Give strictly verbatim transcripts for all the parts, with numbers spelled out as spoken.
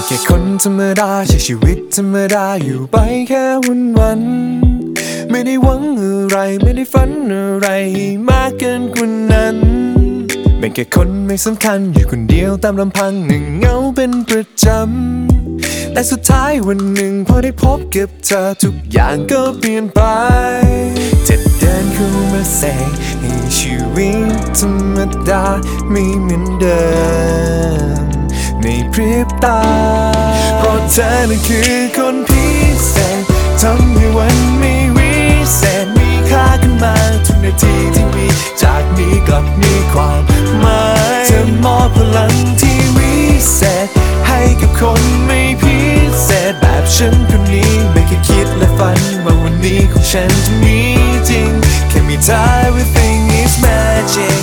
แค่คนธรรมดาใช้ชีวิตธรรมดาอยู่ไปแค่วันวันไม่ได้หวังอะไรไม่ได้ฝันอะไรมากเกินกว่านั้นเป็นแค่คนไม่สำคัญอยู่คนเดียวตามลำพังหนึ่งเงาเป็นประจำแต่สุดท้ายวันหนึ่งพอได้พบกับเธอทุกอย่างก็เปลี่ยนไปจะเดินเข้ามาแสงให้ชีวิตธรรมดาไม่เหมือนเดิมในพริบตาเพราะเธอนั้นคือคนพิเศษทำให้วันไม่วิเศษมีค่าขึ้นมาทุกนาทีที่มีจากนี้กลับมีความหมายเธอมอบพลังที่วิเศษให้กับคนไม่พิเศษแบบฉันคนนี้ไม่เคยคิดและฝันว่าวันนี้ของฉันจะมีจริงแค่มีเธอ everything is magic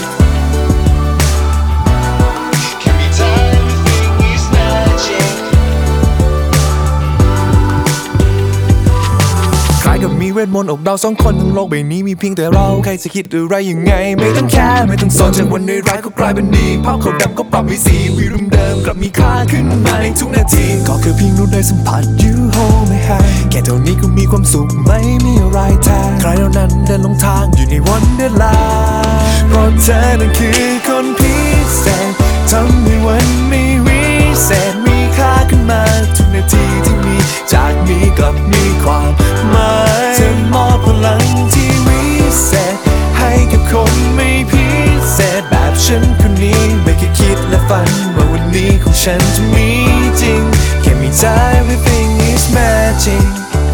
ก็มีเวทมนต์อกเราสองคนทั้งโลกใบนี้มีเพียงแต่เราใครจะคิดอะไรยังไงไม่ต้องแคร์ไม่ต้องสนจากวันในร้ายก็กลายเป็นดีภาพขาวดำก็ปรับให้สีวิรุมเดิมกลับมีค่าขึ้นมาในทุกนาทีก็แค่เพียงรู้ได้สัมผัส you hold my hand แค่เท่านี้ก็มีความสุขไม่มีอะไรแทนใครเหล่านั้นเดินลงทางอยู่ในวันเวลาเพราะเธอนั้นคือคนพิเศษทำให้วันไม่วิเศษมีค่าขึ้นมาทุกนาทีที่มีจากนี้กลับมีความหมายเธอมอบพลังที่วิเศษให้กับคนไม่พิเศษแบบฉันคนนี้ไม่เคยคิดและฝันว่าวันนี้ของฉันจะมีจริงแค่มีเธอ everything is magic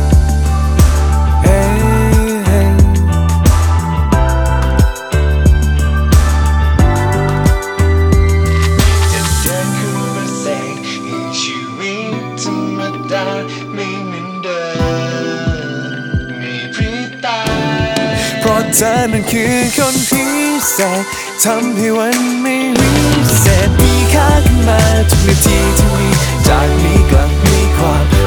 เพราะเธอนั้นคือคนพิเศษทำให้วันไม่วิเศษมีค่าขึ้นมาทุกนาทีที่มีจากนี้กลับมีความ